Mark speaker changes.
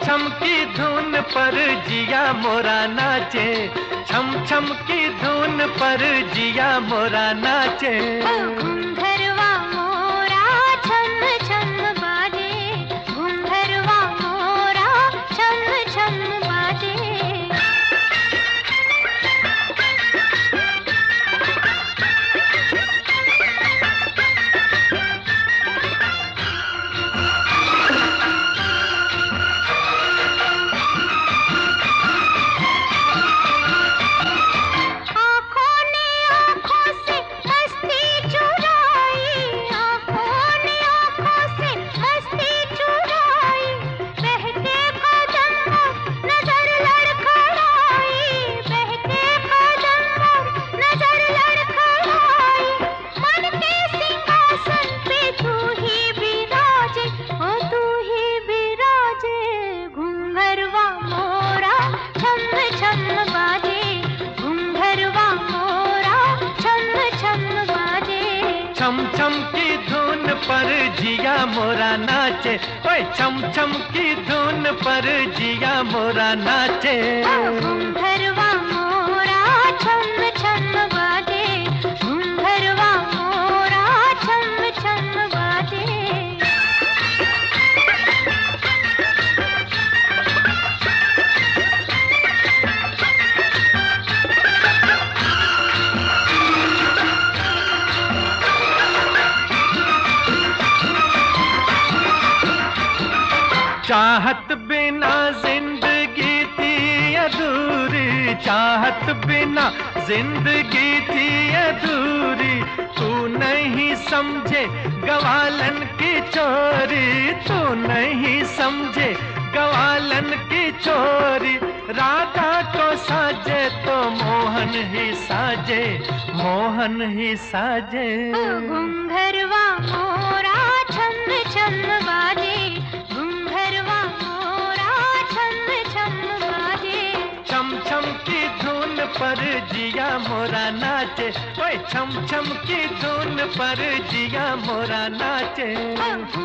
Speaker 1: छम की धुन पर जिया मोरा नाचे, छम छम की धुन पर जिया मोरा नाचे।
Speaker 2: घुंघरवा मोरा छम छम बाजे, घुंघरवा मोरा छम छम बाजे।
Speaker 1: छम छम की धुन पर जिया मोरा नाचे, ओए छम छम की धुन पर जिया मोरा नाचे।
Speaker 2: घुंघरवा मोरा छम छम बाजे, घुंघरवा मोरा छम छम बाजे।
Speaker 1: चाहत बिना जिंदगी थी अधूरी, चाहत बिना जिंदगी थी अधूरी। तू नहीं समझे गवालन की चोरी, तू नहीं समझे गवालन की चोरी। राधा को साजे तो मोहन ही साजे, मोहन ही साजे।
Speaker 2: घुंघरवा मोरा छम छम बाजे, घुंघरवा मोरा छम छम बाजे।
Speaker 1: छम छम की धुन पर जिया मोरा नाचे, ओए छम छम की धुन पर जिया मोरा नाचे।